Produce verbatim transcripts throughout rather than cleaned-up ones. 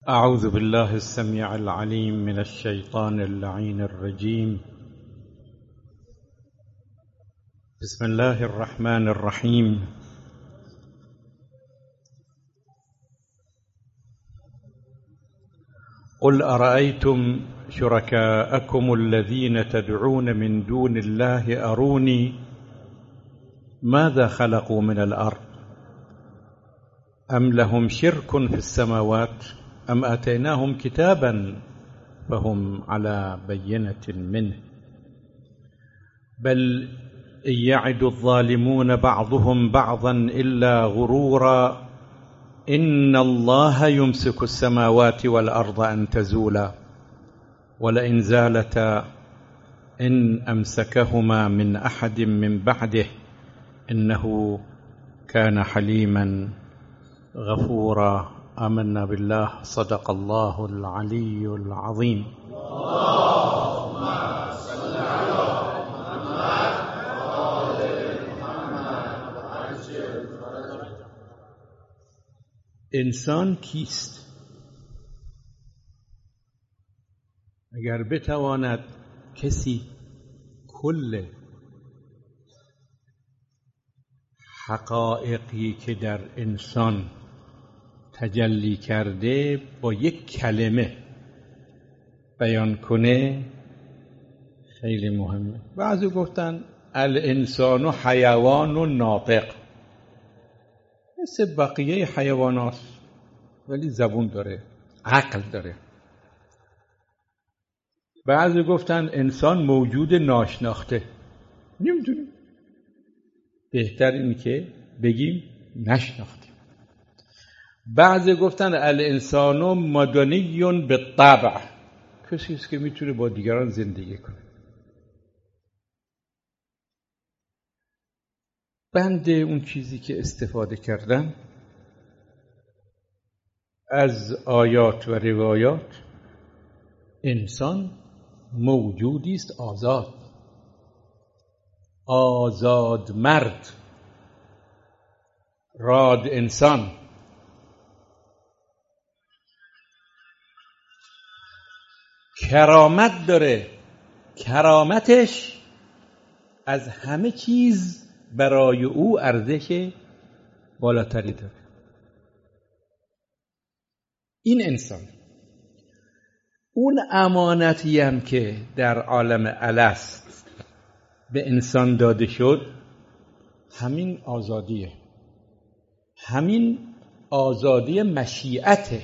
أعوذ بالله السميع العليم من الشيطان اللعين الرجيم. بسم الله الرحمن الرحيم. قل أرأيتم شركاءكم الذين تدعون من دون الله أروني ماذا خلقوا من الأرض أم لهم شرك في السماوات أم آتيناهم كتابا فهم على بينة منه بل إن يعد الظالمون بعضهم بعضا إلا غرورا إن الله يمسك السماوات والأرض أن تزولا ولئن زالتا إن أمسكهما من أحد من بعده إنه كان حليما غفورا. آمنا بالله. صدق الله العلي العظيم. اللهم صل على محمد وآل محمد وعجل فرجه. انسان کیست؟ اگر بتواند کسی کل حقایقی که در انسان تجلی کرده با یک کلمه بیان کنه خیلی مهمه. بعضی گفتن الانسان حیوان ناطق، مثل بقیه حیوانات ولی زبون داره، عقل داره. بعضی گفتن انسان موجود ناشناخته، نمیدونیم، بهتر اینه که بگیم نشناختیم. بعضی گفتن الانسان مدنی بالطبع، کسی است که میتونه با دیگران زندگی کنه. بنده اون چیزی که استفاده کردم از آیات و روایات، انسان موجودی است آزاد، آزاد مرد، راد انسان. کرامت داره، کرامتش از همه چیز برای او ارزش بالاتری داره. این انسان اون امانتی هم که در عالم الست به انسان داده شد همین آزادیه، همین آزادی مشیعته.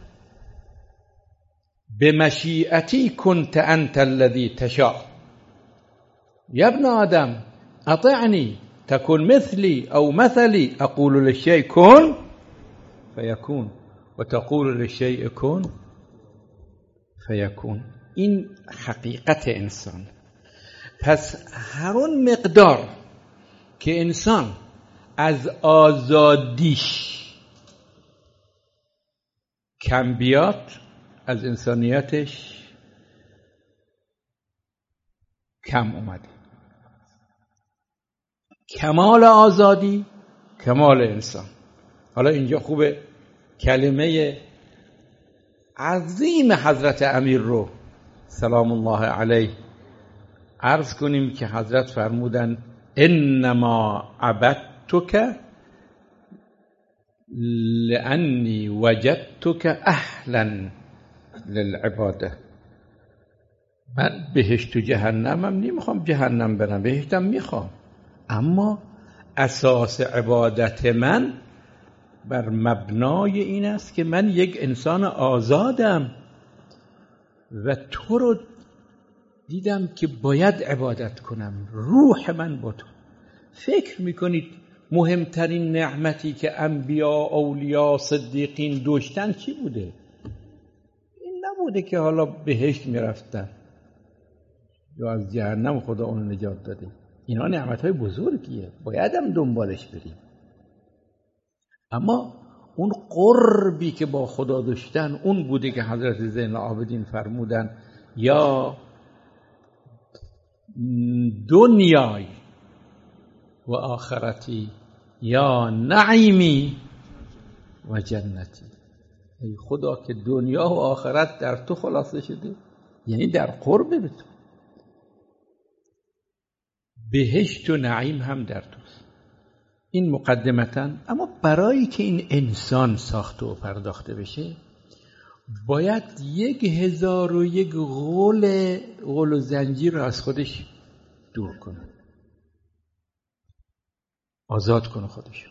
بمشیئتی کنت انت الذی تشاء یا ابن آدم اطعنی تکن مثلی او مثلی اقول للشیء کن فیکون و تقول للشیء کن فیکون. این حقیقت انسان. پس هر اون مقدار که انسان از آزادیش کم بیاد از انسانیتش کم اومده. کمال آزادی کمال انسان. حالا اینجا خوبه کلمه عظیم حضرت امیر رو سلام الله علیه عرض کنیم که حضرت فرمودن انما عبدتک لانی وجدتک اهلا للعباده. من بهشت و جهنمم نمیخوام جهنم برم، بهشتم میخوام، اما اساس عبادت من بر مبنای این است که من یک انسان آزادم و تو رو دیدم که باید عبادت کنم، روح من با تو. فکر میکنید مهمترین نعمتی که انبیا، اولیا، صدیقین داشتن چی بوده؟ این نبوده که حالا بهشت میرفتن یا از جهنم خدا اون نجات داده. اینا نعمتهای بزرگیه، باید هم دنبالش بریم. اما اون قربی که با خدا داشتن اون بوده که حضرت زین العابدین فرمودن یا دنیای و آخرتی یا نعیمی و جنتی. ای خدا که دنیا و آخرت در تو خلاصه شده، یعنی در قرب به تو. بهشت و نعیم هم در توست. این مقدمتاً. اما برای که این انسان ساخته و پرداخته بشه باید یک هزار و یک غول غول و زنجیر رو از خودش دور کنه، آزاد کنه خودش.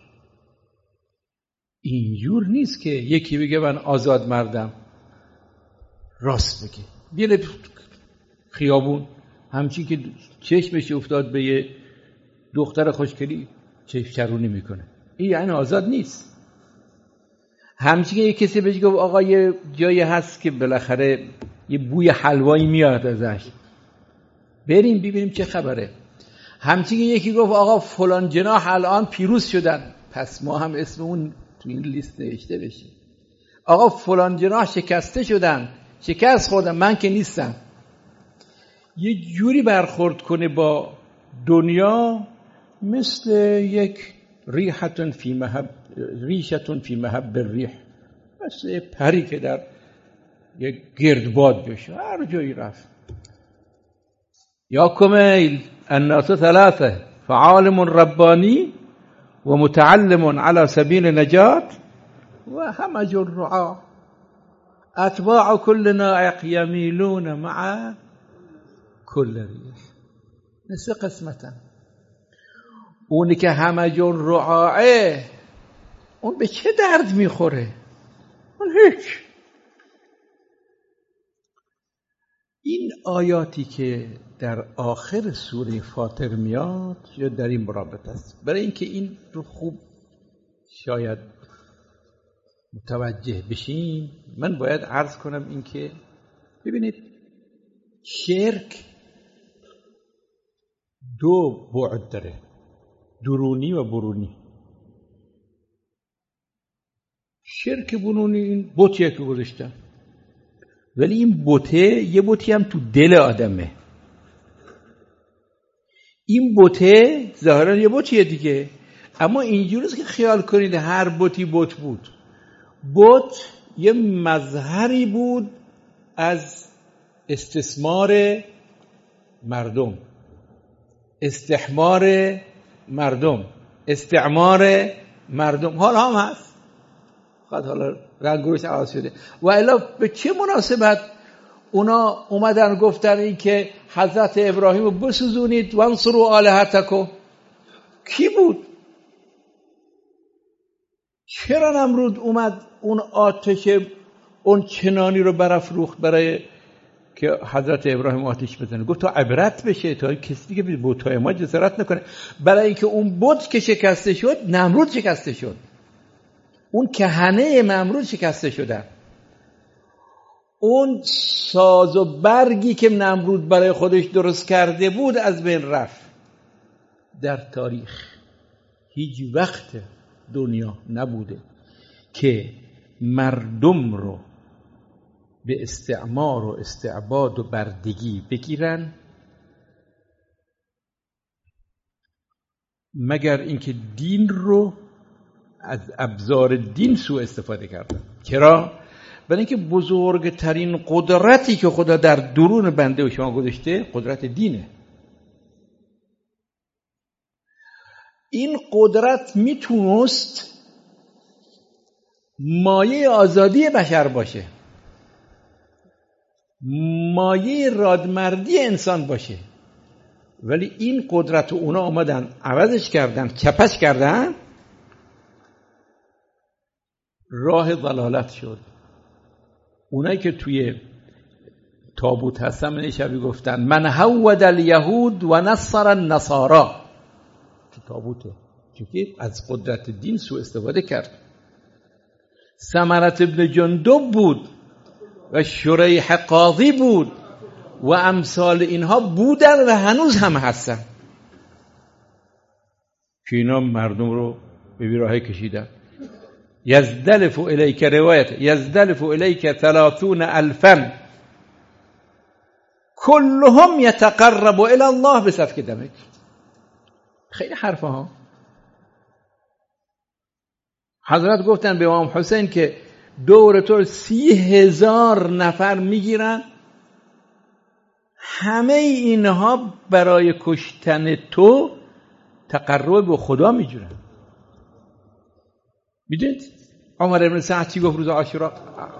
اینجور نیست که یکی بگه من آزاد مردم، راست بگه، بیره خیابون همچین که چشمش افتاد به یه دختر خوشگلی چشم چرونی میکنه، این یعنی آزاد نیست. همچین که یه کسی بهش گفت آقا یه جایی هست که بالاخره یه بوی حلوایی میاد ازش، بریم ببینیم چه خبره. همچین که یکی گفت آقا فلان جناح الان پیروز شدن، پس ما هم اسم اون تو این لیست نوشته بشه. آقا فلان جناح شکسته شدن، شکست خوردن، من که نیستم. یه جوری برخورد کنه با دنیا مثل یک ریحتون فی محب ریشتون فی محب الریح، مثل پری که در یک گردباد بشه هر جایی رفت. یا کمیل الناس ثلاثه فعالم ربانی و متعلم على سبیل نجات و همج الرعا اتباع كل نائق یمیلون مع كل ریح. نصف قسمتا. اونی که همج الرعاه اون به چه درد میخوره؟ اون هیچ. این آیاتی که در آخر سوره فاطر میاد یا در این مرابط است، برای اینکه این رو خوب شاید متوجه بشیم من باید عرض کنم این که ببینید شرک دو بعد داره، درونی و برونی. شرک برونی این بتیه که گذاشتن، ولی این بته یه بتی هم تو دل آدمه. این بته ظاهرا یه بتیه دیگه، اما اینجوریست که خیال کنید هر بتی بت بود. بت یه مظهری بود از استثمار مردم، استحمار مردم، استعمار مردم. حالا هم هست، خواهد حالا رنگوش عوض شده. و الا به چه مناسبت اونا اومدن گفتن این که حضرت ابراهیم رو بسوزونید وانصروا آلهتکم؟ کی بود؟ چرا نمرود اومد اون آتش اون چنانی رو برافروخت برای که حضرت ابراهیم آتش بزنه؟ گفت تا عبرت بشه، تا کسی دیگه به بت‌های ما جسارت نکنه. برای اینکه اون بت که شکسته شد نمرود شکسته شد، اون کهنه نمرود شکسته شدن، اون ساز و برگی که نمرود برای خودش درست کرده بود از بین رفت. در تاریخ هیچ وقت دنیا نبوده که مردم رو به استعمار و استعباد و بردگی بگیرن مگر اینکه دین رو از ابزار دین سوء استفاده کردن. چرا؟ برای اینکه بزرگترین قدرتی که خدا در درون بنده و شما گذاشته قدرت دینه. این قدرت میتونست مایه آزادی بشر باشه، مایه رادمردی انسان باشه، ولی این قدرت رو اونا آمدن عوضش کردن، چپش کردن، راه ضلالت شد. اونایی که توی تابوت هستن من شبی گفتن من هود الیهود و نصر النصارا، تو تابوته، چون از قدرت دین سوء استفاده کرد. ثمرة ابن جندب بود و شریح قاضی بود و امثال اینها بودن و هنوز هم هستن که اینا مردم رو به بیراهه کشیدن. یزدلف الیک روایت یزدلف الیک ثلاثون الفا كلهم يتقرب الى الله بسفك دمک. خیلی حرفه ها. حضرت گفتن به امام حسین که دور تو سی هزار نفر میگیرن، همه اینها برای کشتن تو تقرب به خدا میجورن. میدونید عمر بن سعد چی گفت روز عاشورا؟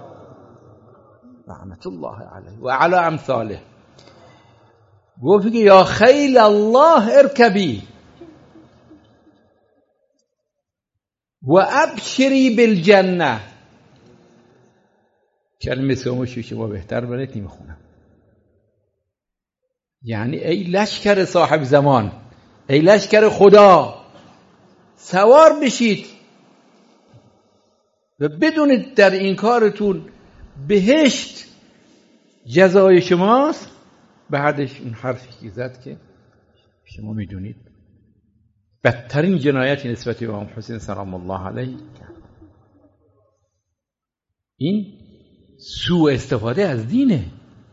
رحمت الله علیه و علی امثاله، گفت که یا خیل الله ارکبی و ابشری بالجنه. کلمه سومشو شما بهتر برید نمیخونم. یعنی ای لشکر صاحب زمان، ای لشکر خدا، سوار بشید و بدونید در این کارتون بهشت جزای شماست. بعدش این حرفی که زد که شما میدونید بدترین جنایتی نسبت به امام حسین سلام الله علیه. این سوء استفاده از دینه.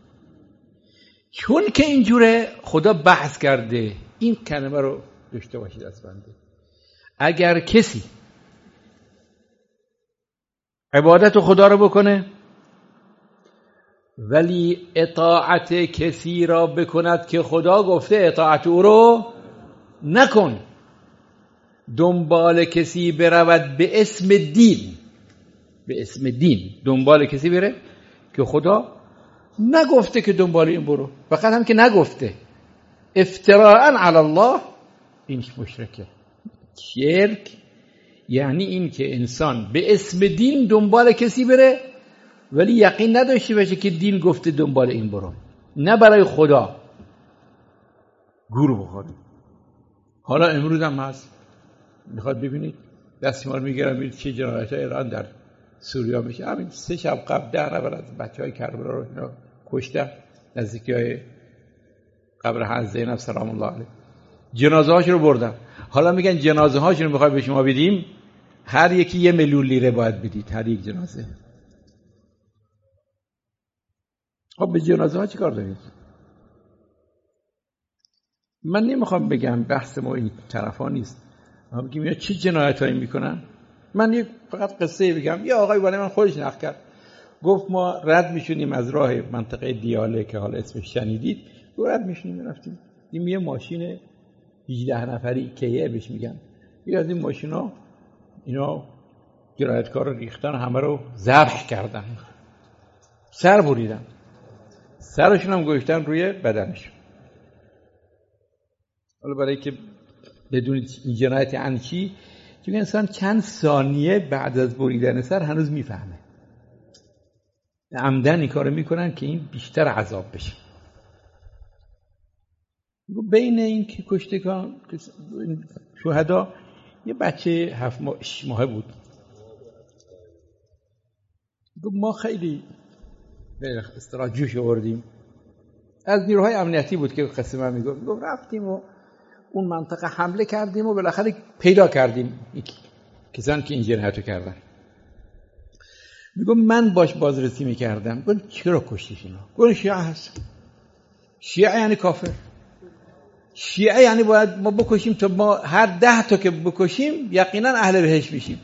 چون که اینجوره خدا بحث کرده، این کلمه رو داشته باشید از بنده، اگر کسی عبادت خدا رو بکنه ولی اطاعت کسی را بکند که خدا گفته اطاعت او رو نکن، دنبال کسی برود به اسم دین، به اسم دین دنبال کسی بره که خدا نگفته که دنبال این برو، فقط هم که نگفته افتراء علی الله، این مشرکه. شرک یعنی این که انسان به اسم دین دنبال کسی بره ولی یقین نداشته باشه که دین گفته دنبال این برو، نه برای خدا گور بخوره. حالا امروز هم هست، میخواد ببینید دستیمال میگیرن ببینید چه جنایت های ایران در سوریه میشه. همین سه شب قبل ده نفر از بچه های کربلا رو اینا کشتن نزدیکی های قبر حضرت زینب سلام الله علیه، جنازه هاش رو بردن. حالا میگن جنازه هاش رو میخوای به شما بدیم، هر یکی یه میلیون لیره باید بدید هر یک جنازه. خب به جنازه ها چی کار دارید؟ من نمیخوام بگم بحث ما این طرفا نیست، ما بگیم یا چه جنایت هایی میکنن. من یک فقط قصه بگم. یه آقای برای من خودش نقل کرد، گفت ما رد میشونیم از راه منطقه دیاله که حالا اسمش شنیدید، رد میشونیم رفتیم این یه ماشین هجده نفری کیه بهش میگن، یه از این ماشینا اینا جنایتکار رو ریختن، همه رو ذبح کردن، سر بریدن، سرشون هم گذاشتن روی بدنشون. حالا برای که بدونید این جنایت یعنی چی، چون انسان چند ثانیه بعد از بریدن سر هنوز میفهمه، عمدن این کارو میکنن که این بیشتر عذاب بشه. بین این که کشتگان شهدا یه بچه هفت ماه بود. ما خیلی به اصطلاح جوش آوردیم، از نیروهای امنیتی بود که قصه من میگفت، گفت رفتیم و اون منطقه حمله کردیم و بالاخره پیدا کردیم کسانی که این جنایتو کردن. میگم من باش بازرسی میکردم، گفتم چرا کشتیش اینا؟ گفتم شیعه هست. شیعه یعنی کافر، شیعه یعنی باید ما بکشیم تا ما هر ده تا که بکشیم یقینا اهل بهشت میشیم.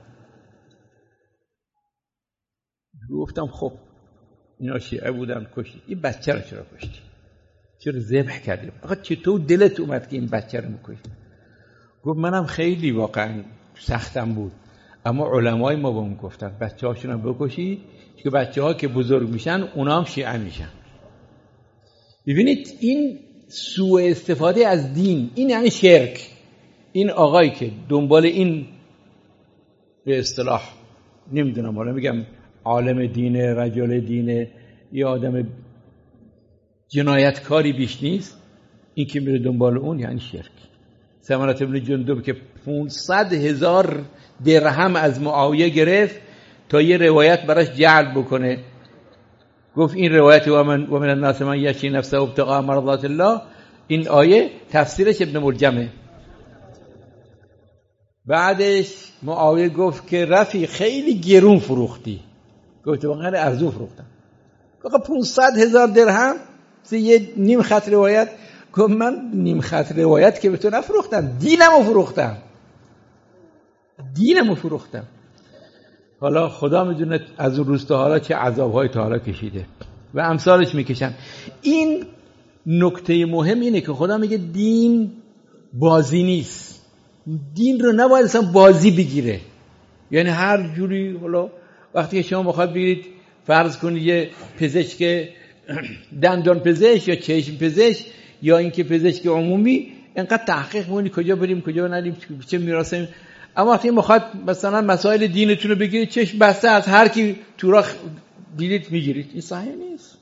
گفتم خب اینا شیعه بودن کشتی، این بچه رو چرا کشتی؟ چرا ذبح کردیم؟ آقا چطور دلت اومد که این بچه رو بکشی؟ گفت منم خیلی واقعا سختم بود، اما علمای ما بهمون گفتن بچه هاشون هم بکشی که بچه ها که بزرگ میشن اونا هم شیعه میشن. ببینید این سوء استفاده از دین، این یعنی شرک. این آقایی که دنبال این به اصطلاح نمیدونم حالا میگم عالم دینه، رجل دینه، یا آدم جنایتکاری بیش نیست، این که میره دنبال اون یعنی شرک. سمرة بن جندب که پانصد هزار درهم از معاویه گرفت تا یه روایت براش جعل بکنه، گفت این روایت و من و من الناس من یشری نفسه ابتغاء مرضات الله، این آیه تفسیرش ابن ملجمه. بعدش معاویه گفت که رفی خیلی گرون فروختی، گفت واقعا ارزون فروختم. گفت پانصد هزار درهم یه نیم خط روایت. گفت من نیم خط روایت که به تو نفروختم، دینمو فروختم، دینمو فروختم. حالا خدا میدونه از اون روز تا حالا چه عذاب‌های تا حالا کشیده و امثالش میکشن. این نکته مهم اینه که خدا میگه دین بازی نیست. دین رو نباید اصلا بازی بگیره. یعنی هر جوری، حالا وقتی که شما بخواد بگیرید فرض کنید یه پزشک دندان پزشک یا چشم پزشک یا اینکه پزشک عمومی، اینقدر تحقیق می‌کنید کجا بریم کجا نریم چه میراثی. اما وقتی میخواد مثلا مسائل دینتون رو بگیرید، چشم بسته از هر کی تو راه دیدید میگیرید. این صحیح نیست.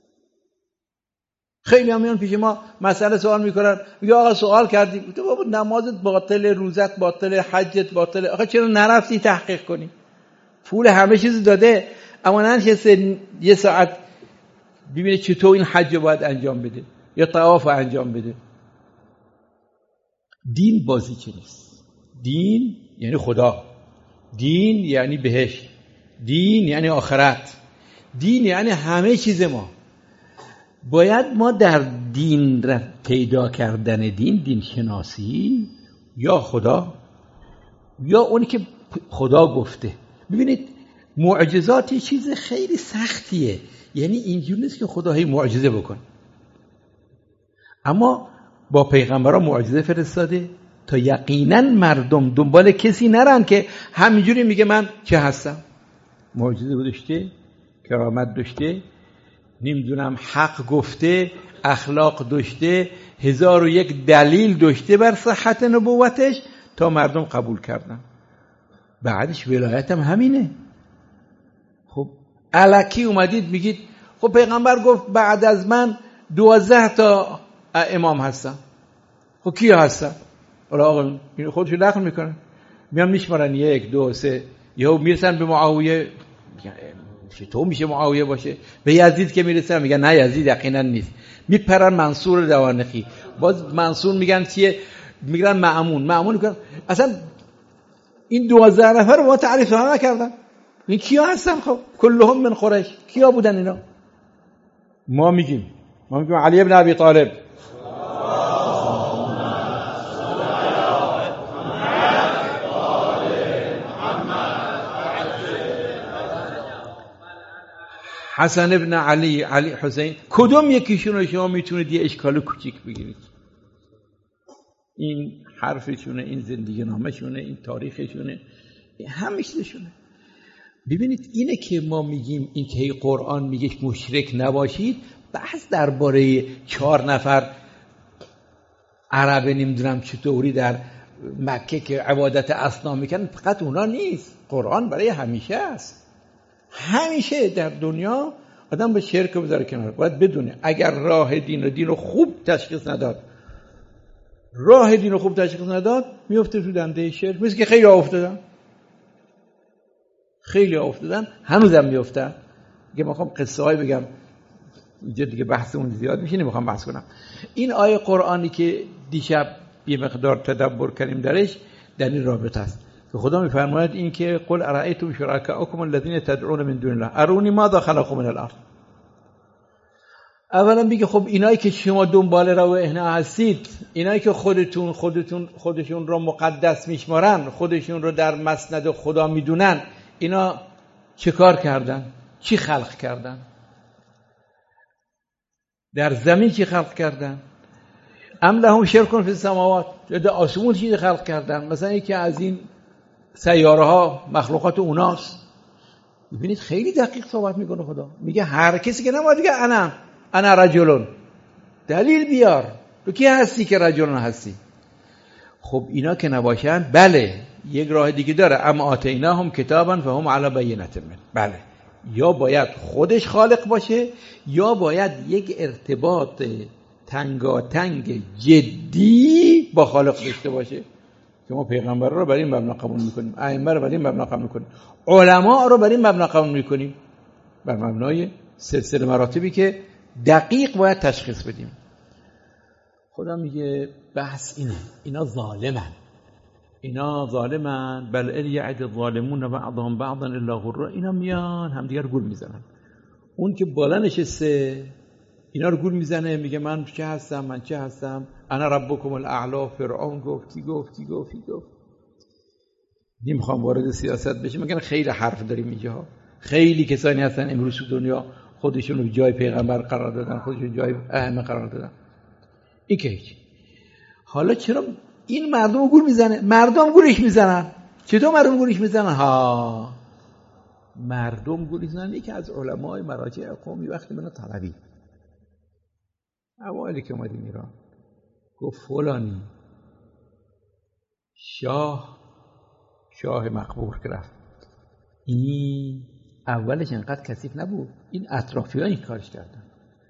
خیلی هم میان پیش ما مسئله سوال میکنن، میگه آقا سوال کردیم، تو بابا نمازت باطل، روزت باطل، حجت باطل، آقا چرا نرفتی تحقیق کنی؟ پول همه چیز داده، اما ننشسته یه ساعت ببینه چطور این حج باید انجام بده یا طواف انجام بده. دین بازی چه نیست. دین یعنی خدا، دین یعنی بهشت، دین یعنی آخرت، دین یعنی همه چیز ما. باید ما در دین را پیدا کردن دین، دین شناسی یا خدا یا اونی که خدا گفته. ببینید معجزات چیز خیلی سختیه، یعنی اینجوری نیست که خدا هی معجزه بکنه، اما با پیغمبران معجزه فرستاده تا یقینا مردم دنبال کسی نرن که همینجوری میگه من چه هستم. معجزه داشته، کرامت داشته، نمیدونم حق گفته، اخلاق داشته، هزار و یک دلیل داشته بر صحت نبوتش تا مردم قبول کردن. بعدش ولایت هم همینه. خب الکی اومدید میگید خب پیغمبر گفت بعد از من دوازده تا امام هستن. خب کی هستن؟ حالا آقا این خودشو دخل میکنن، میان میشمارن یک دو سه، یهو میرسن به معاویه، چطور میشه معاویه باشه؟ به یزید که میرسن میگن نه یزید یقینا نیست. میپرن منصور دوانقی، باز منصور میگن چیه؟ میگن مأمون. مأمون میگن اصلا این دوازده نفر رو ما تعریف نکردن، این کیا هستن؟ خب کلهم من قریش. کیا بودن اینا؟ ما میگیم ما میگیم علی ابن ابی طالب، حسن ابن علی، علی حسین. کدوم یکیشون رو شما میتونید یه اشکال کوچیک بگیرید؟ این حرفشونه، این زندگی نامشونه، این تاریخشونه، همیشهشونه. ببینید اینه که ما میگیم این که قرآن میگه مشرک نباشید، بحث درباره چهار نفر عرب نمیدونم چطوری در مکه که عبادت اصنام میکنن، فقط اونا نیست. قرآن برای همیشه است. همیشه در دنیا آدم به شرک بذاره کنار. باید بدونه اگر راه دین و دین رو خوب تشخیص نداد، راه دین رو خوب تشخیص نداد، میفته تو دنده شرک. مثل که خیلی افتادن، خیلی افتادن، هنوزم میافتن. دیگه میخوام قصه های بگم، اینجا دیگه بحثمون زیاد میشه، نمیخوام بحث کنم. این آیه قرآنی که دیشب یه مقدار تدبر کردیم درش، در این رابطه است که خدا میفرماید این که قل ارائیتم شرکاءکم الذین تدعون من دون الله ارونی ماذا خلقوا من الارض. اولا میگه خب اینایی که شما دنبال راه احنا هستید، اینایی که خودتون خودتون خودشون رو مقدس میشمارن، خودشون رو در مسند خدا میدونن، اینا چه کار کردن؟ چی خلق کردن؟ در زمین چی خلق کردن؟ ام لهم شرک فی السماوات، در آسمون چی خلق کردن؟ مثلا یکی از این سیاره ها مخلوقات اوناست. ببینید خیلی دقیق صحبت میکنه خدا. میگه هر کسی که نماد دیگه انا انا رجلون، دلیل بیار، تو کی هستی که رجلون هستی؟ خب اینا که نباشن، بله یک راه دیگه داره، اما آتیناهم کتابا فهم علی بینة من. بله، یا باید خودش خالق باشه یا باید یک ارتباط تنگاتنگ جدی با خالق داشته باشه. که ما پیغمبر رو بر این مبنا قبول میکنیم، ائمه رو بر این مبنا قبول میکنیم، علما رو بر این مبنا قبول میکنیم، بر مبنای سلسله مراتبی که دقیق باید تشخیص بدیم. خدا میگه بحث اینه، اینا ظالمن، اینا ظالمن، بل ال یعد الظالمون بعضهم بعضا الا غرورا. اینا میان همدیگر گول میزنن. اون که بالا نشسته اینا رو گول میزنه، میگه من چه هستم، من چه هستم، انا ربکم الاعلی. فرعون گفت کی گفت کی گفت کی گفت. نمیخوام وارد سیاست بشم، مگر خیلی حرف داریم اینجا. خیلی کسانی هستن امروز تو دنیا خودشون رو جای پیغمبر قرار دادن، خودشون جای ائمه قرار دادن. این که هیچ. حالا چرا این مردم گول میزنه؟ مردم گولش میزنن. چطور مردم گولش میزنن؟ ها مردم گول میزنن. یکی از علمای مراجع قومی وقتی من طلبی اوایلی که اومدیم ایران گفت فلانی شاه شاه مقبول که رفت، این اولش انقدر کثیف نبود، این اطرافیان این کارش کردن،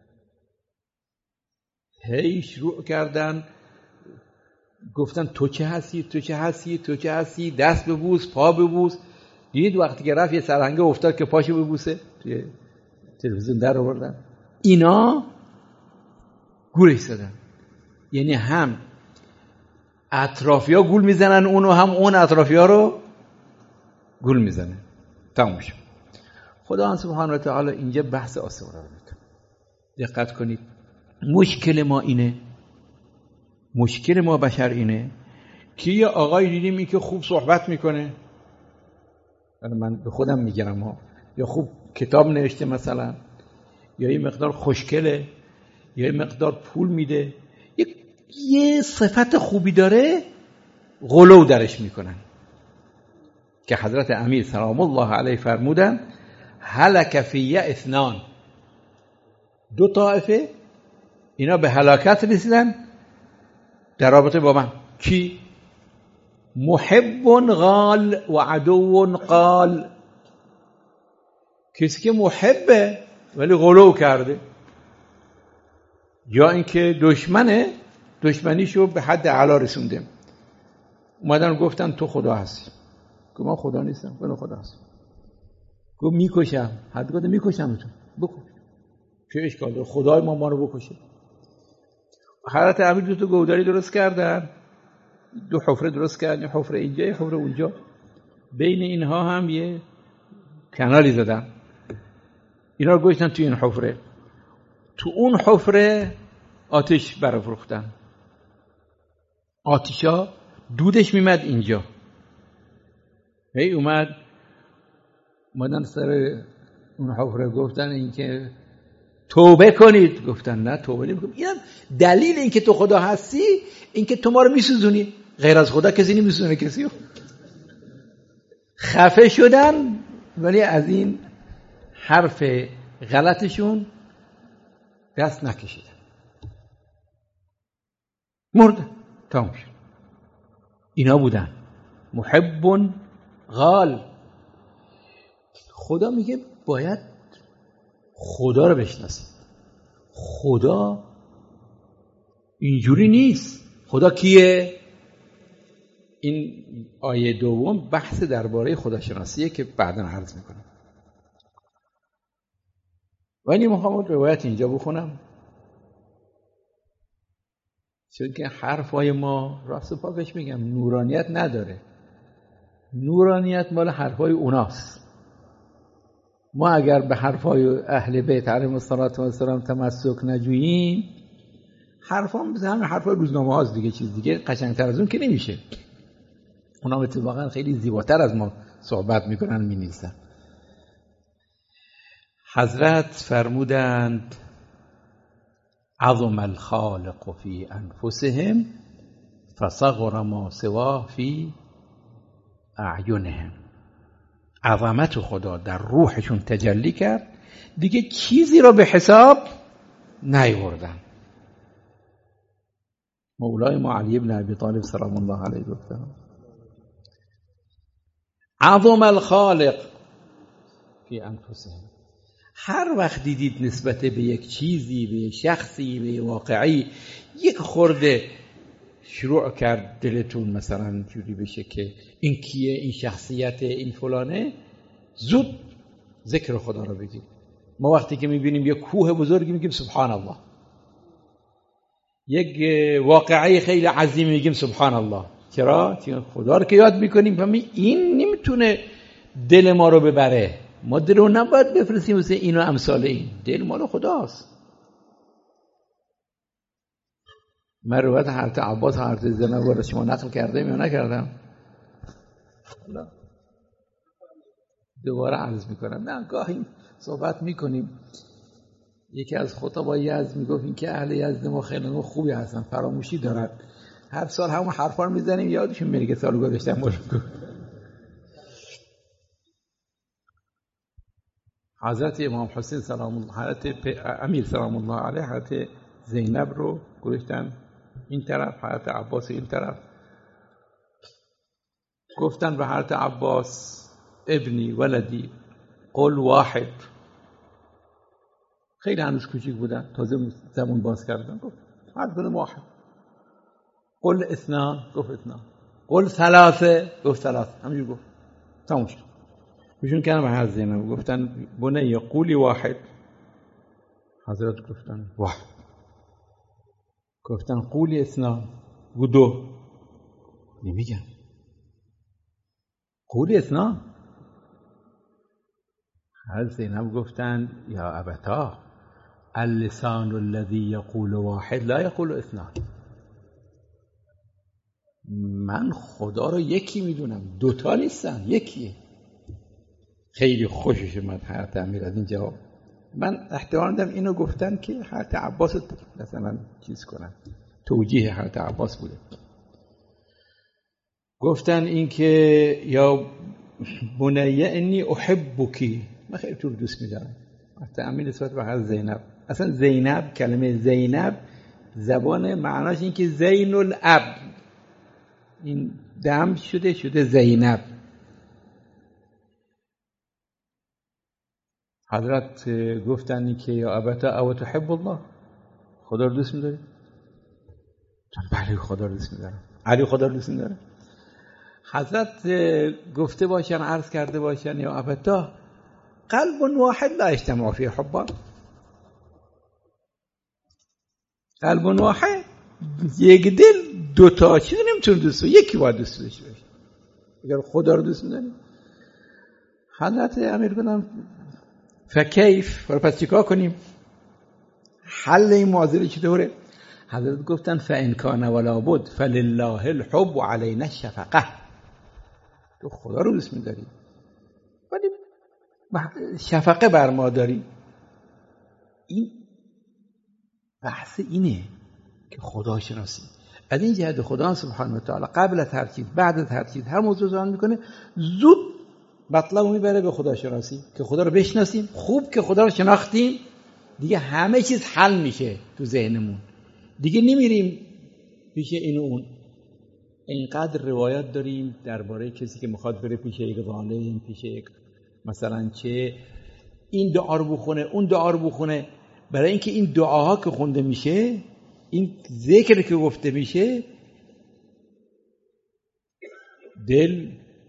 هی شروع کردن گفتن تو چه هستی تو چه هستی تو چه هستی، دست ببوس پا ببوس. دید وقتی که رفت یه سرهنگه افتاد که پاشو ببوسه، توی تلویزیون در آوردن. اینا گولش زدن. یعنی هم اطرافیا گول میزنن اونو، هم اون اطرافیا رو گول میزنه. تموم شد. خدا سبحانه و تعالی اینجا بحث آسمان رو میکنه. دقت کنید. مشکل ما اینه، مشکل ما بشر اینه که یه آقای دیدیم این که خوب صحبت میکنه، من به خودم میگم ها، یا خوب کتاب نوشته مثلا، یا یه مقدار خوشگله، یا یه مقدار پول میده، یه, یه صفت خوبی داره، غلو درش میکنن. که حضرت امیر سلام الله علیه فرمودن هلک فی اثنان، دو طائفه اینا به هلاکت رسیدن در رابطه با من. کی؟ محب غال و عدو قال. کسی که محبه ولی غلو کرده، یا اینکه دشمنه دشمنیشو به حد اعلا رسونده. اومدن گفتن تو خدا هستی. گفت من خدا نیستم، ولی خدا هستم. گفت میکشم. حد گفت میکشم تو بکش. چه اشکال داره؟ خدای ما ما رو بکشه. حضرت امیر دو تا گودالی درست کردن، دو حفره درست کردن، حفره اینجا یه حفره اونجا، بین اینها هم یه کانالی زدن. اینا رو گذاشتن توی این حفره. تو اون حفره آتش برافروختن. آتشا دودش میمد اینجا. هی اومد اومدن سر اون حفره گفتن اینکه توبه کنید. گفتن نه توبه نمی‌کنیم. اینم دلیل اینکه تو خدا هستی اینکه تو ما رو میسوزونی، غیر از خدا کسی نمیسوزونه کسی رو. خفه شدن ولی از این حرف غلطشون دست نکشیدن، مرد. تمام شد. اینا بودن محب غال. خدا میگه باید خدا رو بشناسید. خدا اینجوری نیست. خدا کیه؟ این آیه دوم بحث درباره خداشناسیه که بعداً عرض میکنم. ولی میخوام روایت اینجا بخونم چون که حرفای ما راست پاکش میگم نورانیت نداره. نورانیت مال حرفای اوناست. ما اگر به حرفای اهل بیت علیهم السلام تمسک نجوییم، حرفام مثل همین حرفای روزنامه هاست دیگه، چیز دیگه قشنگتر از اون که نمیشه. اونا اتفاقا خیلی زیباتر از ما صحبت میکنن، مینویسن. حضرت فرمودند عظم الخالق فی انفسهم فصغر ما سواه فی اعینهم. عظمت خدا در روحشون تجلی کرد، دیگه چیزی را به حساب نیاوردن. مولای ما علی ابن ابی طالب سلام الله علیه گفتن عظم الخالق فی انفسهم. هر وقت دیدید نسبت به یک چیزی، به یک شخصی، به یک واقعی یک خورده شروع کرد دلتون مثلا جوری بشه که این کیه، این شخصیت، این فلانه، زود ذکر خدا رو بگید. ما وقتی که میبینیم یک کوه بزرگی میگیم سبحان الله، یک واقعی خیلی عظیم میگیم سبحان الله. چرا؟ چون خدا رو که یاد میکنیم فهمی این نمیتونه دل ما رو ببره. ما دل رو نباید بفرستیم واسه این و امثال این. دل مال خداست. من روایت حضرت عباس حضرت زینب رو شما نقل کردم یا نکردم؟ دوباره عرض میکنم، نه گاهی صحبت میکنیم، یکی از خطبای یزد میگفت این که اهل یزد ما خیلی خوبی هستن، فراموشی دارن، هر سال همون حرفا رو میزنیم یادشون میره که سال گذشته ما حضرت امام حسین سلام الله حضرت امیر سلام الله علیه حضرت زینب رو گذاشتن این طرف، حضرت عباس این طرف، گفتن به حضرت عباس ابنی ولدی قل واحد، خیلی هنوز کوچیک بودن، تازه زبون باز کردن، گفت حرف واحد. قل اثنان، گفت اثنان. قل ثلاثه، گفت ثلاثه. همینجور گفت تموم شد. بهشون کردن به حضرت زینب گفتن بنی قولی واحد، حضرت گفتن واحد. گفتن قولی اثنان، گو دو. نمیگم قولی اثنان. حضرت زینب گفتن یا ابتا اللسان الذي يقول واحد لا يقول اثنان، من خدا رو یکی میدونم، دوتا نیستن، یکیه. خیلی خوشش اومد حضرت امیر از این جواب. من احتمال دارم اینو گفتن که حضرت عباس مثلا چیز کنن، توجیه حضرت عباس بوده. گفتن این که یا بنیه انی احبکی، من خیلی تو رو دوست می‌دارم. حضرت امیر نسبت به حضرت زینب، اصلا زینب، کلمه زینب زبان معناش این که زین الاب، این دم شده شده زینب. حضرت گفتن که یا ابتا او تحب الله، خدا رو دوست می‌داری؟ بله خدا رو دوست می‌دارم. علی خدا رو دوست می‌داره؟ حضرت گفته باشن، عرض کرده باشن یا ابتا قلب واحد لا اجتماع فی حبان، قلب واحد، یک دل دوتا چیز نمیتونه دوست باشه، یکی باید دوست باشه. اگر خدا رو دوست می‌داری. حضرت امیر گفتن فکیف، پس چیکار کنیم؟ حل این معضله چطوره؟ حضرت گفتن فان کان ولا بد فلله الحب وعلينا الشفقه، تو خدا رو دوست می‌داری ولی شفقه بر ما داری. این بحث اینه که خدا شناسی از این جهت خدا سبحانه و تعالی قبل از هر چیز بعد از هر چیز هر موضوع ذکر میکنه، زود مطلب میبره به خدا شناسی، که خدا رو بشناسیم. خوب که خدا رو شناختیم دیگه همه چیز حل میشه تو ذهنمون، دیگه نمیریم پیش این و اون. اینقدر روایت داریم درباره کسی که میخواد بره پیش یک ظالم، پیش یک مثلا چه این دعا رو بخونه اون دعا رو بخونه، برای اینکه این دعاها که خونده میشه، این ذکر که گفته میشه، دل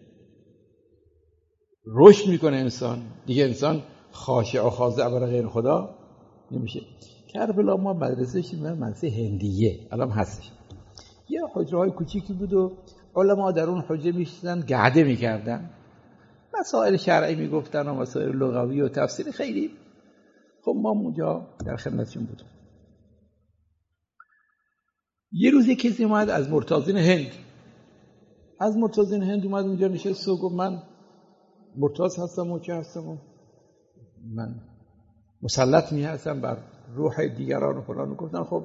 رشد میکنه انسان، دیگه انسان خاشع و خاضع برای غیر خدا نمیشه. کربلا ما مدرسه شدیم، مدرسه هندیه الان هستش، یه حجره های کوچیکی بود و علما در اون حجره میشدن گعده میکردن، مسائل شرعی میگفتن و مسائل لغوی و تفسیری خیلی. خب ما اونجا در خدمتشون بودیم. یه روز کسی اومد از مرتازین هند، از مرتازین هند اومد اونجا نشست و گفت من مرتاز هستم و چه هستم و من مسلط می هستم بر روح دیگران و فلان. گفتن خب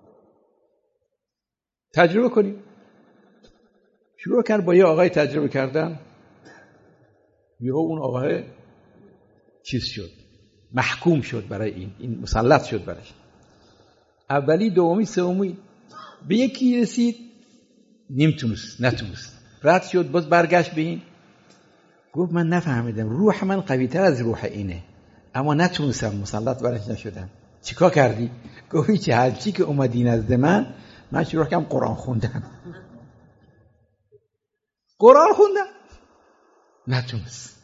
تجربه کنیم. شروع کرد با یه آقای تجربه کردن، یهو اون آقای چیز شد، محکوم شد برای این این مسلط شد برش. اولی دومی سومی به یکی رسید نمیتونست، نتونست، رد شد، باز برگشت به این، گفت من نفهمیدم، روح من قوی تر از روح اینه اما نتونستم، مسلط برش نشدم. چیکار کردی؟ گفت چه هرچی که اومدین از من من شروع کردم قرآن خوندم. قرآن خوندم نتونست.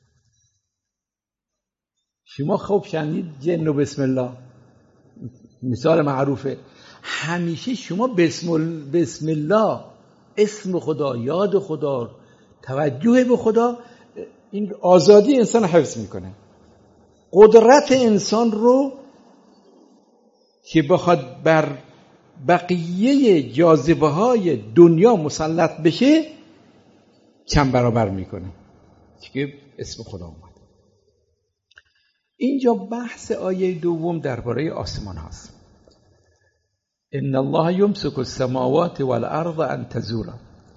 شما خوب شنید جن و بسم الله مثال معروفه، همیشه شما بسم, بسم الله، اسم خدا، یاد خدا، توجه به خدا، این آزادی انسان حفظ میکنه. قدرت انسان رو که بخواد بر بقیه جاذبه های دنیا مسلط بشه چند برابر میکنه که اسم خدا اومد. اینجا بحث آیه دوم درباره آسمان هاست. ان الله یمسک السماوات والارض ان تزولا.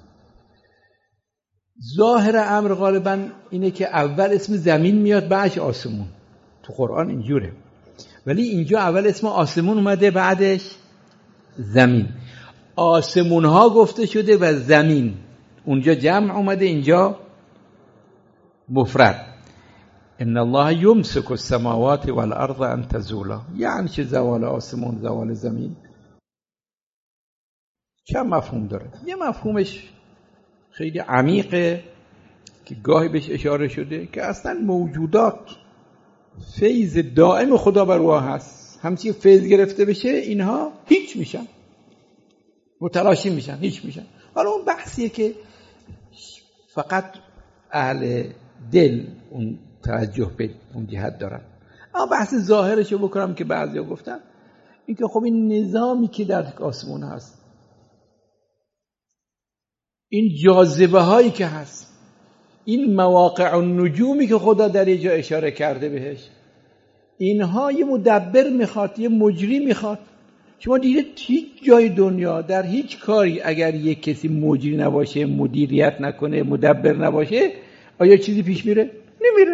ظاهر امر غالبا اینه که اول اسم زمین میاد بعدش آسمون، تو قرآن اینجوره، ولی اینجا اول اسم آسمون اومده بعدش زمین. آسمون ها گفته شده و زمین اونجا جمع اومده، اینجا مفرد. ان الله یمسک السماوات والارض ان تزولا، یعنی چه زوال آسمون زوال زمین؟ چند مفهوم داره؟ یه مفهومش خیلی عمیقه که گاهی بهش اشاره شده که اصلا موجودات فیض دائم خدا بر روها هست، همچین فیض گرفته بشه اینها هیچ میشن، متلاشی میشن، هیچ میشن. حالا اون بحثیه که فقط اهل دل اون توجه به اون جهت دارن. اما بحث ظاهرشو بکنم که بعضیا گفتن این که خب این نظامی که در آسمون هست، این جاذبه هایی که هست، این مواقع النجومی که خدا در یه جا اشاره کرده بهش، اینها یه مدبر میخواد، یه مجری میخواد. شما دیدید هیچ جای دنیا در هیچ کاری اگر یک کسی مجری نباشه، مدیریت نکنه، مدبر نباشه، آیا چیزی پیش میره؟ نمیره.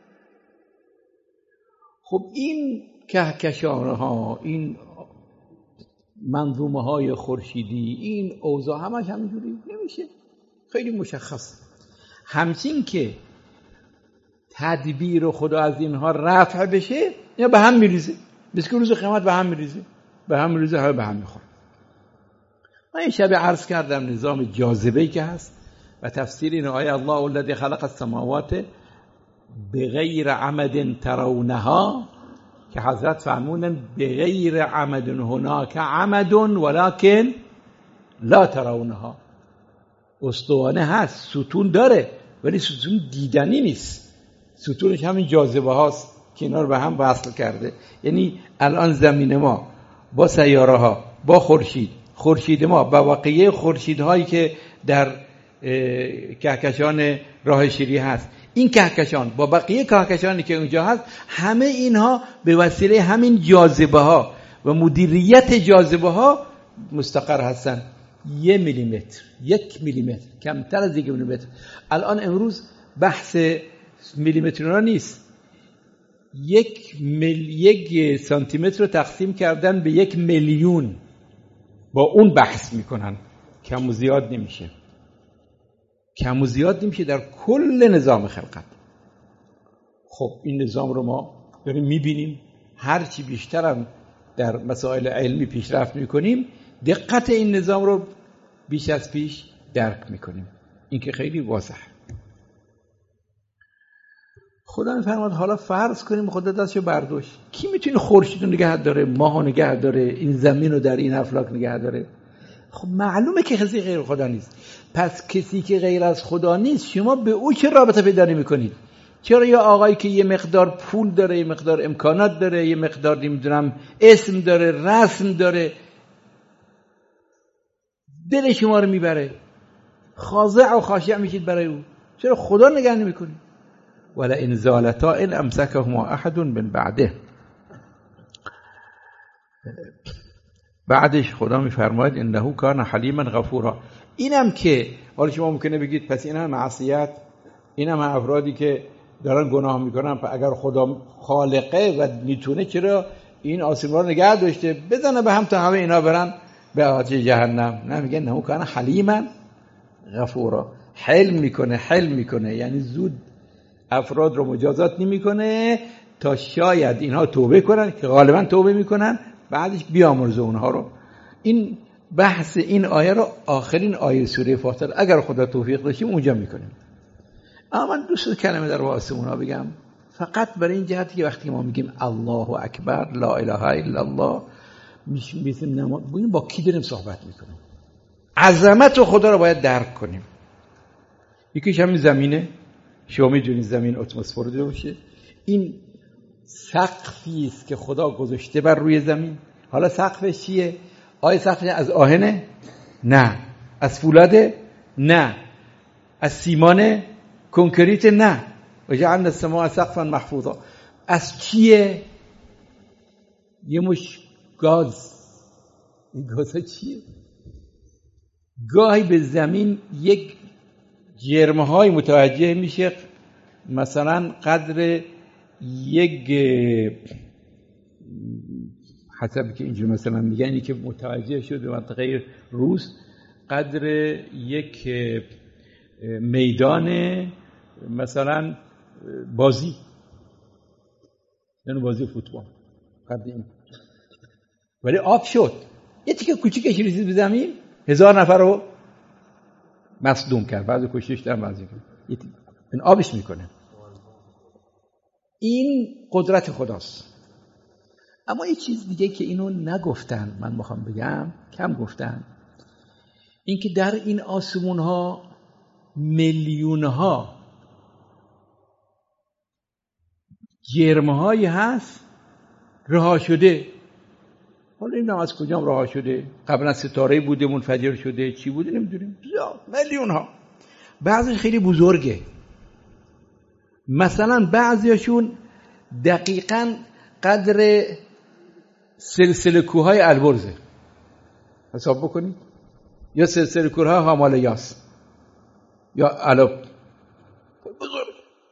خب این کهکشانه ها، این منظومه های خورشیدی، این اوضاع همش همینجوری نمیشه، خیلی مشخص. همچین که تدبیر خدا از اینها رفع بشه یا به هم میریزه، بس که روز قیامت به هم میریزه، به هم میریزه، ها به هم میخوره. من این شب عرض کردم نظام جاذبه‌ای که هست و تفسیر این آیه الله الذی خلق السماوات بغیر عمد ترونها، که حضرت فرمودن بغیر عمد هناک عمد ولکن لا ترونها. استوانه هست، ستون داره، ولی ستون دیدنی نیست. ستونش همین جاذبه هاست که اینا رو به هم وصل کرده. یعنی الان زمین ما با سیاره ها، با خورشید، خورشید ما با بقیه خورشیدهایی که در کهکشان راه شیری هست، این کهکشان با بقیه کهکشانی که اونجا هست، همه اینها به وسیله همین جاذبه ها و مدیریت جاذبه ها مستقر هستن. یک میلیمتر، یک میلیمتر، کمتر از یک میلیمتر. الان امروز بحث میلیمتر نیست، یک مل... یک سانتی متر رو تقسیم کردن به یک میلیون، با اون بحث میکنن. کم و زیاد نمیشه، کم و زیاد نمیشه در کل نظام خلقت. خب این نظام رو ما داریم میبینیم، هرچی بیشترم در مسائل علمی پیشرفت میکنیم، دقت این نظام رو بیش از پیش درک میکنیم. این که خیلی واضحه. خدا میفرماد حالا فرض کنیم خدا دستشو برداشت، کی میتونه خورشید رو نگه داره، ماه رو نگه داره، این زمین رو در این افلاک نگه داره؟ خب معلومه که کسی غیر خدا نیست. پس کسی که غیر از خدا نیست، شما به او چه رابطه پیدا نمی‌کنید؟ چرا یه آقایی که یه مقدار پول داره، یه مقدار امکانات داره، یه مقدار نمیدونم اسم داره، رسم داره، دل شما رو میبره، خاضع و خاشع میشید برای او، چرا خدا نگه نمی‌کنید؟ ولا ان زالتا ان امسكهما احد من بعده. بعدش خدا میفرماید انه کان حلیما غفورا. اینم که حالا شما ممکنه بگید پس این هم معصیت، این هم افرادی که دارن گناه میکنن، اگر خدا خالقه و میتونه چرا این آسمان رو نگه داشته، بزنه به هم تا همه اینا برن به آتش جهنم؟ نه، میگه انه کان حلیما غفورا. حلم میکنه، حلم میکنه یعنی زود افراد رو مجازات نمیکنه تا شاید اینها توبه کنن، که غالبا توبه میکنن، بعدش بیامرزه اونها رو. این بحث این آیه رو آخرین آیه سوره فاطر اگر خدا توفیق داشتیم اونجا میکنیم. اما من دوست کلمه در آسمون ها بگم، فقط برای این جهتی که وقتی ما میگیم الله اکبر، لا اله الا الله، میشیم نماز، ببینیم با کی داریم صحبت میکنیم. عظمت خدا رو باید درک کنیم. یکیش همین زمینه، شما میدونید زمین اتمسفر داره باشه، این سقفی است که خدا گذاشته بر روی زمین. حالا سقفش چیه؟ آیا سقفش از آهنه؟ نه. از فولاده؟ نه. از سیمان کنکریت نه. و جعلنا السماء سقفا محفوظا. از چیه؟ یه مش گاز. این گازها چیه؟ گاهی به زمین یک جرم‌های متوجه میشه، مثلا قدر یک، حسب که اینجور مثلا میگن، اینی که متوجه شد به منطقه روس، قدر یک میدان مثلا بازی، یعنی بازی فوتبال قدر این، ولی آب شد. یه تیکه کوچیکش رسید به زمین، هزار نفر رو مصدوم کرد، بعضی کشتش در بعضی کرد. این آبش میکنه. این قدرت خداست. اما یه چیز دیگه که اینو نگفتن، من میخوام بگم، کم گفتن، این که در این آسمون ها میلیون ها جرم هایی هست رها شده. حالا این از کجا رها شده؟ قبلا ستاره بوده منفجر شده، چی بوده نمیدونیم. میلیون ها. بعضیش خیلی بزرگه، مثلا بعضیاشون دقیقاً قدر سلسله کوههای البرزه، حساب بکنید، یا سلسله کوههای هامالایاس یا علب. بزرگ.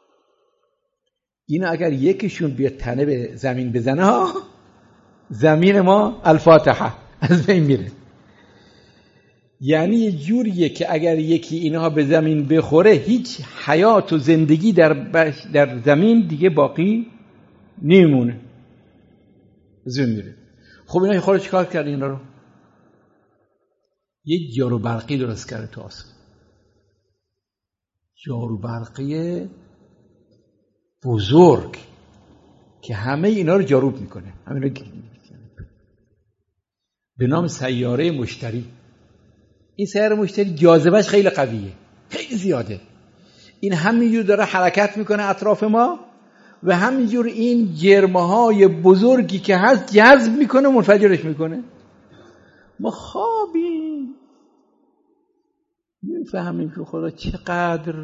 اینا اگر یکیشون بیاد تنه به زمین بزنه ها، زمین ما الفاتحه از بین میره. یعنی یه جوریه که اگر یکی اینها به زمین بخوره، هیچ حیات و زندگی در بش در زمین دیگه باقی نمیمونه، زمین میره. خب اینا خودش چیکار کرده؟ اینا رو یه جارو برقی درست کرده تو آسمون. جارو برقی بزرگ که همه اینا رو جاروب میکنه، همه رو به نام سیاره مشتری. این سیاره مشتری جاذبهش خیلی قویه، خیلی زیاده. این همینجور داره حرکت میکنه اطراف ما و همینجور این جرمهای بزرگی که هست جذب میکنه، منفجرش میکنه. ما خوابیم، میفهمیم که خدا چقدر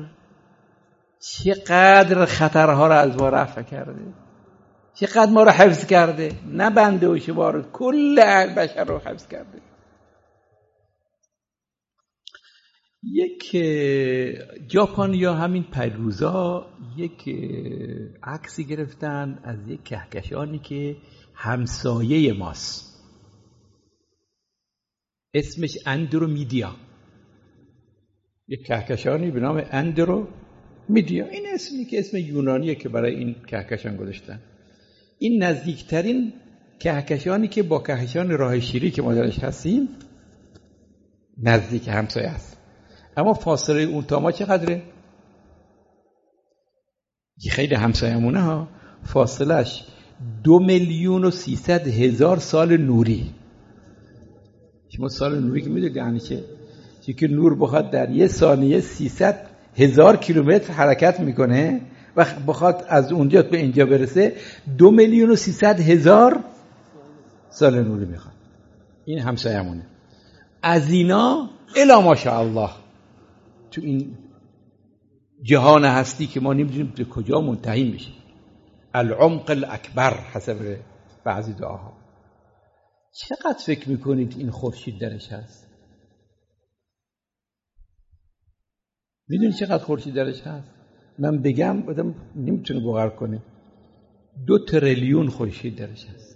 چقدر خطرها رو از ما رفع کرده، چقدر ما رو حفظ کرده، نه بنده و شما رو، کل بشر رو حفظ کرده. یک ژاپنیا همین پیروزا یک عکسی گرفتن از یک کهکشانی که همسایه ماست، اسمش اندرومیدا. یک کهکشانی به نام اندرومیدا. این اسمی که اسم یونانیه که برای این کهکشان گذاشتن. این نزدیکترین کهکشانی که با کهکشان راه شیری که ما درش هستیم نزدیک همسایه است. اما فاصله اون تا ما چقدره؟ خیلی همسایه‌مونه ها. فاصلش دو میلیون و سیصد هزار سال نوری. شما سال نوری که میدونید یعنی چه؟ چون که نور بخواد در یه ثانیه سیصد هزار کیلومتر حرکت میکنه و بخواد از اونجا به اینجا برسه دو میلیون و سیصد هزار سال نوری میخواد. این همسایه‌مونه. از اینا الا ماشاءالله تو این جهان هستی که ما نمیدونیم به کجا منتهی میشه، العمق الاکبر حسب بعضی دعاها. چقدر فکر میکنید این خورشید درش هست؟ میدونید چقدر خورشید درش هست؟ من بگم آدم نمیتونه باور کنه. دو تریلیون خورشید درش هست.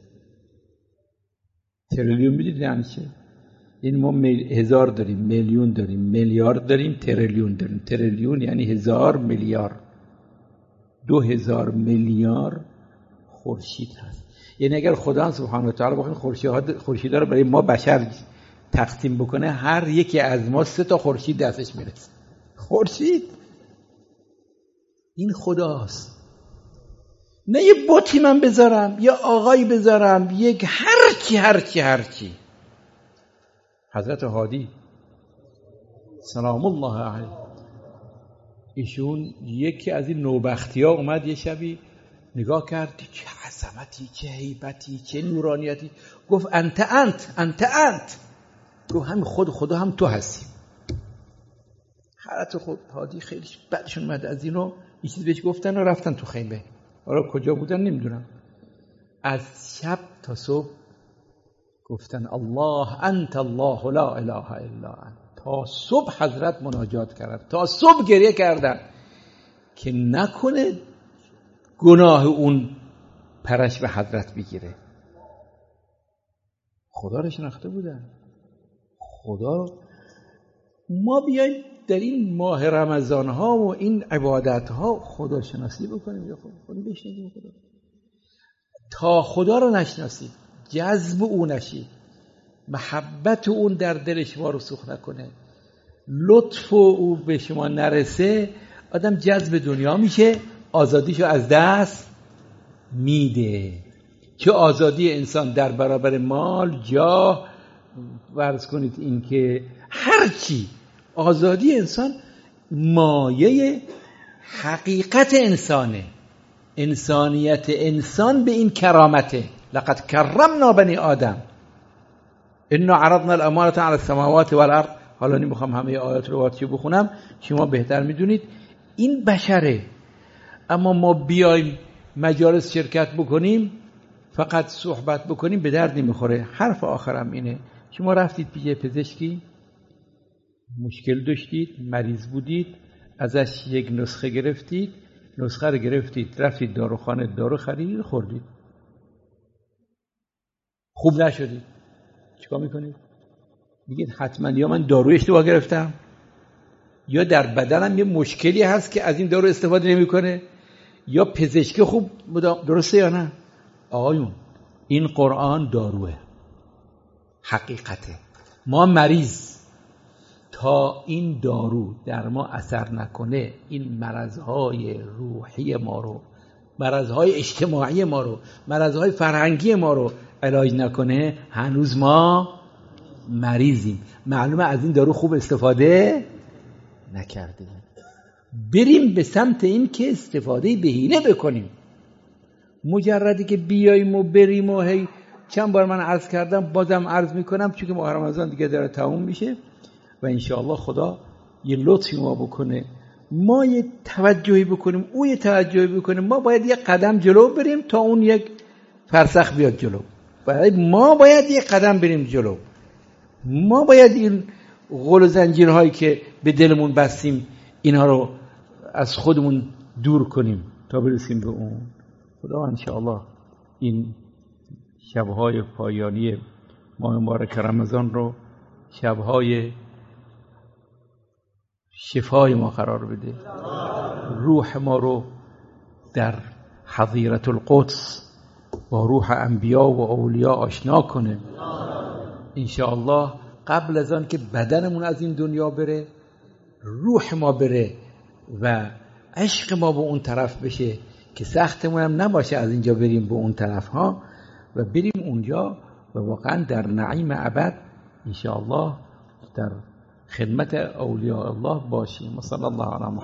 تریلیون میدونید یعنی چه؟ این ما هزار داریم، میلیون داریم، میلیارد داریم، تریلیون داریم. تریلیون یعنی هزار میلیارد. دو هزار میلیارد خورشید هست. یعنی اگر خدا سبحانه و تعالی بخواد خورشیدها رو برای ما بشر تقسیم بکنه، هر یکی از ما سه تا خورشید دستش میرسه. خورشید این خداست. نه یه بتی من بذارم، یا آقایی بذارم، یک هرچی هرچی هرچی. حضرت هادی سلام الله علیه، ایشون یکی از این نوبختی ها اومد یه شبی نگاه کرد، چه عظمتی، چه هیبتی، چه نورانیتی. گفت انت انت انت انت. گفت هم خود خدا هم تو هستی. حالت خود هادی خیلی بعدشون اومد از اینو یه چیز بهش گفتن و رفتن تو خیمه. حالا کجا بودن نمیدونم. از شب تا صبح گفتن الله انت الله لا اله الا انت. تا صبح حضرت مناجات کردن، تا صبح گریه کردن که نکنه گناه اون پرش به حضرت بگیره. خدا رو شناخته بودن. خدا رو ما بیاییم در این ماه رمضان ها و این عبادت ها خدا شناسی بکنیم یا خدا بشناسیم. خدا تا خدا رو نشناسید، جذب او نشید، محبت اون در دل شما رو رسوخ نکنه، لطف او به شما نرسه، آدم جذب دنیا میشه، آزادیشو از دست میده. چه آزادی انسان در برابر مال، جاه، فرض کنید این که هر چی، آزادی انسان مایه حقیقت انسانه. انسانیت انسان به این کرامته. لقد کرمنا بنی آدم انا عرضنا الامانة علی السماوات والارض. حالا نمیخوام همه آیات رو وارد بخونم، شما بهتر میدونید. این بشره. اما ما بیایم مجالس شرکت بکنیم، فقط صحبت بکنیم، به درد نمیخوره. حرف آخرم اینه، شما رفتید پیش پزشکی، مشکل داشتید، مریض بودید، ازش یک نسخه گرفتید، نسخه رو گرفتید، رفتید داروخانه، دارو خریدید، خوردید، خوب نشدید، چیکار میکنید؟ میگید حتما یا من دارو اشتباه گرفتم یا در بدنم یه مشکلی هست که از این دارو استفاده نمیکنه، یا پزشک خوب درسته یا نه. آقایون این قرآن داروه، حقیقته. ما مریض تا این دارو در ما اثر نکنه، این مرضهای روحی ما رو، مرضهای اجتماعی ما رو، مرضهای فرهنگی ما رو علاج نکنه، هنوز ما مریضیم. معلومه از این دارو خوب استفاده نکردیم. بریم به سمت این که استفاده بهینه بکنیم. مجردی که بیاییم و بریم و هی چند بار من عرض کردم، بازم عرض میکنم، چون که ماه رمضان دیگه داره تموم میشه و انشاءالله خدا یه لطفی ما بکنه، ما یه توجهی بکنیم، او یه توجهی بکنه. ما باید یه قدم جلو بریم تا اون یک فرسخ بیاد جلو. باید ما باید یه قدم بریم جلو. ما باید این غل و زنجیرهایی که به دلمون بستیم اینها رو از خودمون دور کنیم تا برسیم به اون. خدا انشاءالله این شبهای پایانی ماه مبارک رمضان رو شبهای شفای ما قرار بده، روح ما رو در حضیرت القدس با روح انبیا و اولیاء آشنا کنه انشاءالله. قبل از آن که بدنمون از این دنیا بره، روح ما بره و عشق ما به اون طرف بشه که سختمون هم نباشه از اینجا بریم به اون طرف ها و بریم اونجا و واقعا در نعیم ابد انشاءالله در خدمت اولیاء الله باشیم. صلی الله علیه و